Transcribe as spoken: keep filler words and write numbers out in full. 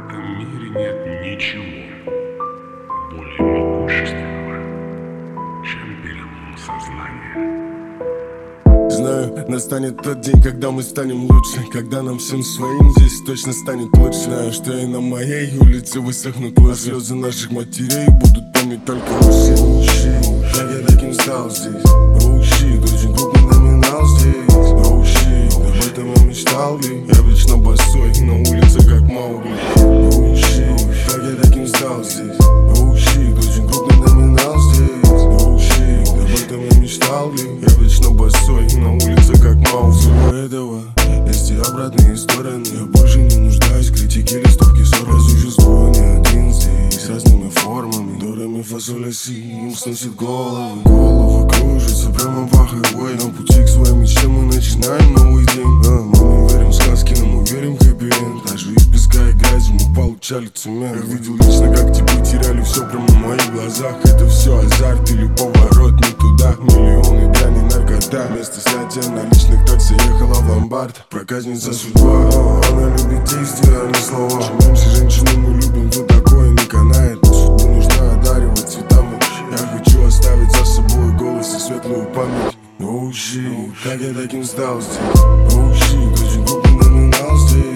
этом мире нет ничего более могущественного, чем перелом сознания. Знаю, настанет тот день, когда мы станем лучше, когда нам всем своим здесь точно станет лучше. Знаю, что и на моей улице высохнут лужи, а слезы наших матерей будут помнить только уши. Как я таким стал здесь? Оу, щит, очень крупный номинал здесь. Оу, щит, об этом я мечтал ли? Я вечно босой, на улице как Маугли. Оу, щит, как я таким стал здесь? Оу, щит, очень крупный номинал здесь. Оу, щит, об этом я мечтал ли? Я вечно босой, на улице как Маугли. Всего этого есть и обратные стороны. Я больше не нуждаюсь в критике, листовки ссоры. Существую не один здесь, с разными формами. Дорами фасоля си, им сносит головы. Головы кружатся прямо по хайвей. На пути к своей мечте мы начинаем новый день. а, Мы не верим в сказки, но мы верим в хэппи-энд. Даже из песка и грязи мы получали цемент. Я видел лично, как типы теряли все прямо в моих глазах. Это все азарт или поворот не туда. Миллионы дряни, наркота. Вместо снятия наличных такси ехала в ломбард. Проказница судьба, она любит действия, а не слова. Чем меньше женщины мы любим, то такое не канает. Но судьбу нужно одаривать цветами. Я хочу оставить за собой голос и светлую память. Оу, щит, как я таким стал здесь? Оу, щит, очень крупный номинал здесь.